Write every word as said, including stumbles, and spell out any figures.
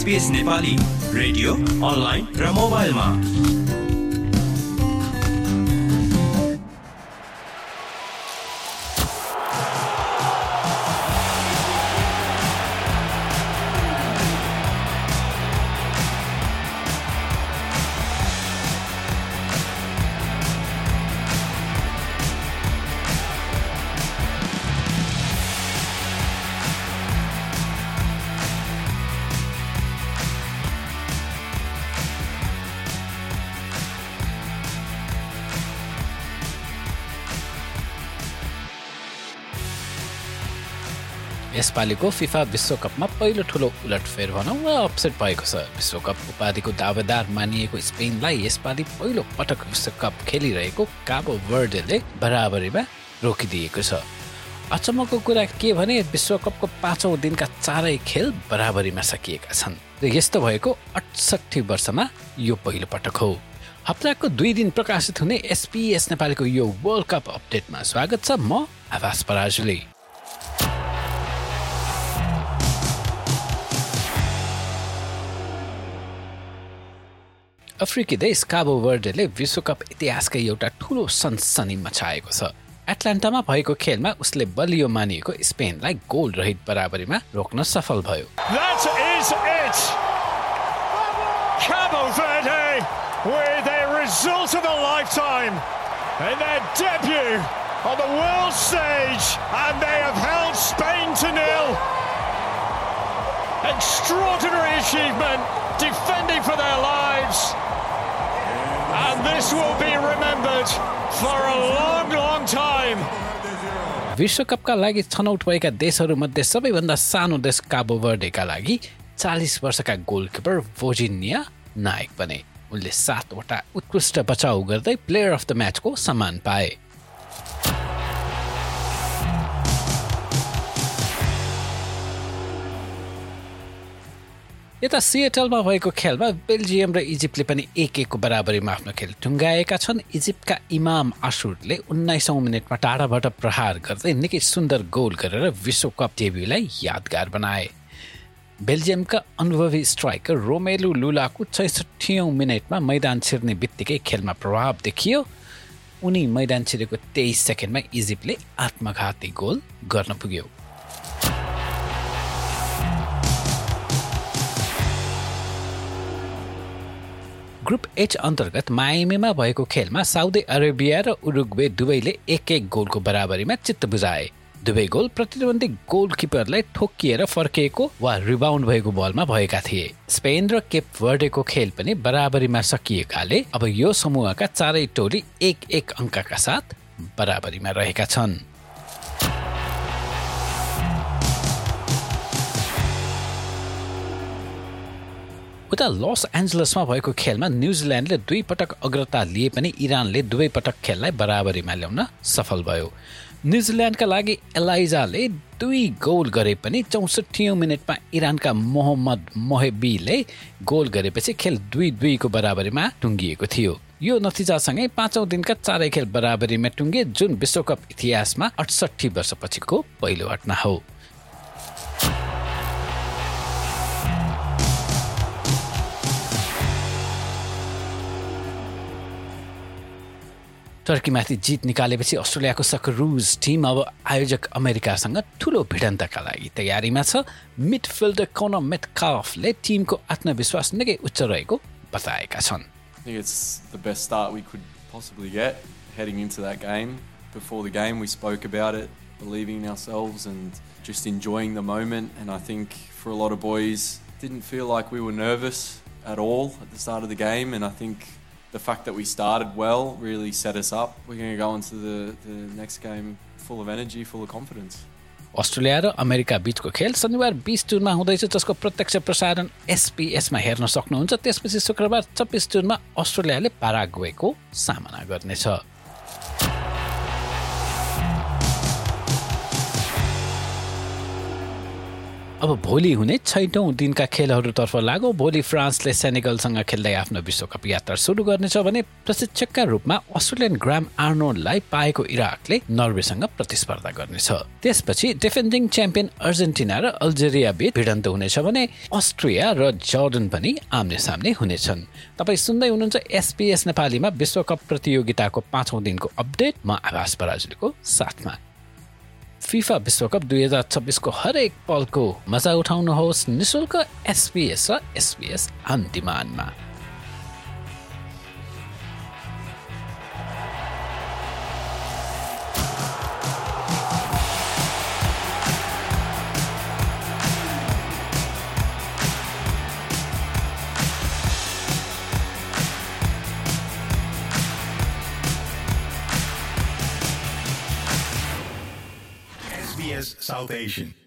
SPS Nepali radio online र मोबाइलमा। यसपालिको FIFA विश्वकपमा पहिलो ठूलो उलटफेर भनौं वा अपसेट भएको छ। विश्वकप उपाधिको दावेदार मानिएको स्पेनलाई यसपालि पहिलो पटक विश्वकप खेलिरहेको काबो वर्डेले बराबरीमा रोकिदिएको छ। अचम्मको कुरा के भने विश्वकपको पाँचौं दिनका चारै खेल बराबरीमा सकिएका छन् र यस्तो भएको अठसट्ठी वर्षमा यो पहिलो पटक हो। हप्ताको दुई दिन प्रकाशित हुने एसपीएस नेपालीको यो वर्ल्ड कप अपडेटमा स्वागत छ। म आवास पराजुली। अफ्रिकी देश काबो वर्डेले विश्वकप इतिहासकै एउटा ठूलो सनसनी मचाएको छ। एटलान्टामा भएको खेलमा उसले बलियो मानिएको स्पेनलाई गोल रहित बराबरीमा रोक्न सफल भयो। That is it. Cabo Verde with a result of a lifetime in their debut on the world stage, and they have held Spain to nil. Extraordinary achievement, defending for their lives. And this will be remembered for a long, long time. विश्वकपका लागि छनौट भएका देशहरूमध्ये सबैभन्दा सानो देश काबो वर्डेका लागि चालीस वर्षका goalkeeper भोजिनिया नायक बने। उनले सातवटा उत्कृष्ट बचाउ गर्दै प्लेयर अफ द म्याचको सम्मान पाए। यता सिएटलमा भएको खेलमा बेल्जियम र इजिप्टले पनि एक एकको बराबरीमा आफ्नो खेल टुङ्गाएका छन्। इजिप्टका इमाम आशुरले उन्नाइसौं मिनटमा टाढाबाट प्रहार गर्दै निकै सुन्दर गोल गरेर विश्वकप डेब्युलाई यादगार बनाए। बेल्जियमका अनुभवी स्ट्राइकर रोमेलु लुलाको छैसठीऔं मिनटमा मैदान छिर्ने बित्तिकै खेलमा प्रभाव देखियो। उनी मैदान छिरेको तेइस सेकेन्डमा इजिप्टले आत्मघाती गोल गर्न पुग्यो। ग्रुप एच अन्तर्गत मायामीमा भएको खेलमा साउदी अरेबिया र उरुग्वे दुवैले एक एक गोलको बराबरीमा चित्त बुझाए। दुवै गोल प्रतिद्वन्दी गोलकिपरलाई ठोकिएर फर्किएको वा रिबाउन्ड भएको बलमा भएका थिए। स्पेन र केप वर्डेको खेल पनि बराबरीमा सकिएकाले अब यो समूहका चारै टोली एक एक अङ्कका साथ बराबरीमा रहेका छन्। उता लस एन्जलसमा भएको खेलमा न्युजिल्यान्डले दुई पटक अग्रता लिए पनि इरानले दुवै पटक खेललाई बराबरीमा ल्याउन सफल भयो। न्युजिल्यान्डका लागि एलाइजाले दुई गोल गरे पनि चौसठीऔं मिनटमा इरानका मोहम्मद मोहेबीले गोल गरेपछि खेल दुई दुईको बराबरीमा टुङ्गिएको थियो। यो नतिजासँगै पाँचौं दिनका चारै खेल बराबरीमा टुङ्गे, जुन विश्वकप इतिहासमा अठसट्ठी वर्षपछिको पहिलो घटना हो। टर्कीमाथि जित निकालेपछि अस्ट्रेलियाको सकरुज टिम अब आयोजक अमेरिकासँग ठूलो भिडन्तका लागि तयारीमा छ। मिडफिल्डर कनर मेटकाफले टिमको आत्मविश्वास निकै उच्च रहेको बताएका छन्। I think it's the best start we could possibly get heading into that game. Before the game we spoke about it, believing in ourselves and just enjoying the moment, and I think for a lot of boys didn't feel like we were nervous at all at the start of the game, and I think the fact that we started well really set us up. We're going to go into the, the next game full of energy, full of confidence. Australia र America बीचको खेल शनिबार बीस जुनमा हुँदैछ, जसको प्रत्यक्ष प्रसारण एसपीएसमा हेर्न सक्नुहुन्छ। त्यसपछि शुक्रबार छब्बीस जुनमा अस्ट्रेलियाले पाराग्वेको सामना गर्नेछ। अब भोलि हुने छैटौं दिनका खेलहरूतर्फ लागौ। भोलि फ्रान्सले सेनेगलसँग खेल्दै आफ्नो विश्वकप यात्रा सुरु गर्नेछ भने प्रशिक्षकका रूपमा अस्ट्रेलियन ग्राम आर्नोल्डलाई पाएको इराकले नर्वेसँग प्रतिस्पर्धा गर्नेछ। त्यसपछि डिफेन्डिङ च्याम्पियन अर्जेन्टिना र अल्जेरिया बीच भिडन्त हुनेछ भने अस्ट्रिया र जर्डन पनि आम्ने सामने हुनेछन्। तपाईँ सुन्दै हुनुहुन्छ एसपीएस नेपालीमा विश्वकप प्रतियोगिताको पाँचौं दिनको अपडेट। म आभास पराजुलीको साथमा। फिफा विश्वकप दुई हजार छब्बिसको हरेक पलको मजा उठाउनुहोस् निशुल्क एसपीएस र एसपीएस अन डिमान्डमा। S B S South Asian.